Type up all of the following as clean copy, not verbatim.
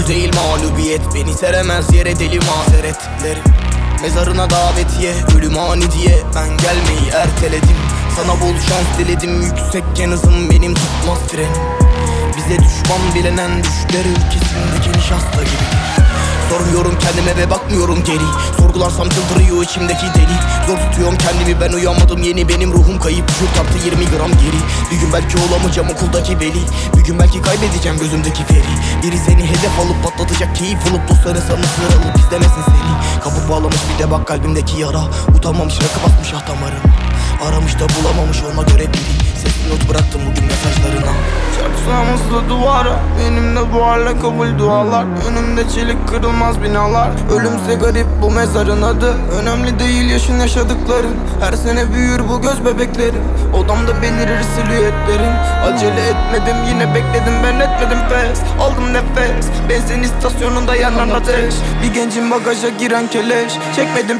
ödül değil mağlubiyet. Beni seremez yere deli mazeretlerim. Mezarına davetiye, ölüm ani diye ben gelmeyi erteledim. Sana bol şans diledim, yüksekken hızım benim tutmaz frenim. Bize düşman bilenen düşler ülkesindeki nişasta gibi. Sormuyorum kendime ve bakmıyorum geri. Sorgularsam çıldırıyor içimdeki deli. Zor tutuyorum kendimi, ben uyanmadım yeni. Benim ruhum kayıp, vücut arttı 20 gram geri. Bir gün belki olamayacağım okuldaki veli. Bir gün belki kaybedeceğim gözümdeki feri. Biri seni hedef alıp patlatacak, keyif alıp dostlarını sana sıralıp izlemesin seni. Kapı bağlamış bir de bak kalbimdeki yara. Utanmamış rakı basmış ah damarıma. Aramış da bulamamış ona göre biri. Sesli not bıraktım bugün mesajlarına. Çarpsamızlı duvara, benimle buharla kabul dualar. Önümde çelik kırılmaz binalar. Ölümse garip bu mezarın adı. Önemli değil yaşın yaşadıkların. Her sene büyür bu göz bebeklerin. Odamda belirir silüetlerin. Acele etmedim yine bekledim, ben etmedim pes. Aldım nefes, benzin istasyonunda yanan ateş. Bir gencin bagaja giren keleş. Çekmedim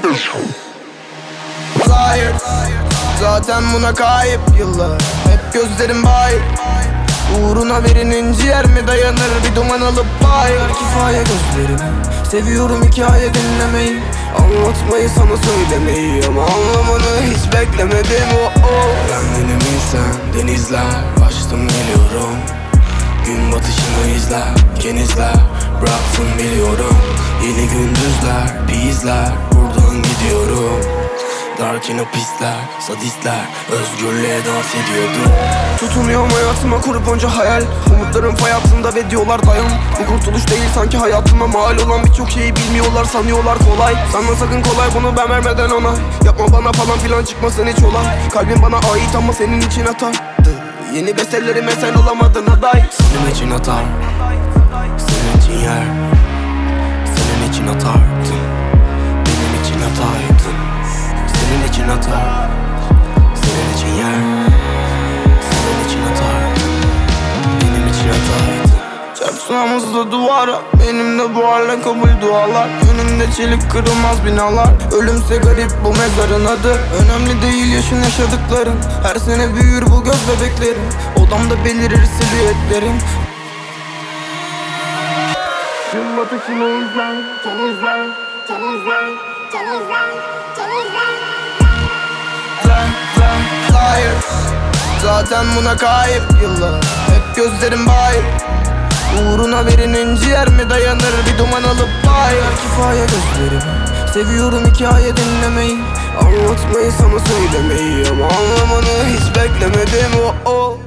Liar. Zaten buna kayıp yıllar. Hep gözlerim bayır. Uğruna birinin ciğer mi dayanır, bir duman alıp bayır. Kifaya gözlerim, seviyorum hikaye dinlemeyi. Anlatmayı sana söylemeyi ama anlamanı hiç beklemedim. Kendini bilsen denizler, açtım geliyorum. Gün batışını izler, genizler, bıraktım biliyorum. Yeni gündüzler, bir izler, buradan gidiyorum. Dark in o pisler, sadistler özgürlüğe dans ediyordu. Tutunuyorum hayatıma kurup onca hayal. Umutlarım fay hattında ve diyorlar dayan. Bu kurtuluş değil sanki hayatıma mal olan birçok şeyi bilmiyorlar, sanıyorlar kolay. Sanma sakın kolay, bunu ben vermeden onay. Yapma bana falan filan çıkmasın hiç olay. Kalbim bana ait ama senin için atar. Yeni bestelerime sen olamadın aday. Senin için atar, senin için yer. Senin için atardım, benim için ataydın. Senin için atar, senin için yer. Senin için atar, benim için ataydın. Çarpsamızlı duvara, benimle buharla kabul dualar. Önümde çelik kırılmaz binalar. Ölümse garip bu mezarın adı. Önemli değil yaşın yaşadıkların. Her sene büyür bu göz bebeklerin. Odamda belirir silüetlerin. Gün batışını izler, temizler, temizler, temizler, temizler. Liar. Zaten buna kayıp yıllar. Hep gözlerim bayır. Uğruna birinin ciğer mi dayanır, bir duman alıp bayır. Kifaya gözlerim, seviyorum hikaye dinlemeyi. Anlatmayı sana söylemeyi ama anlamanı hiç beklemedim.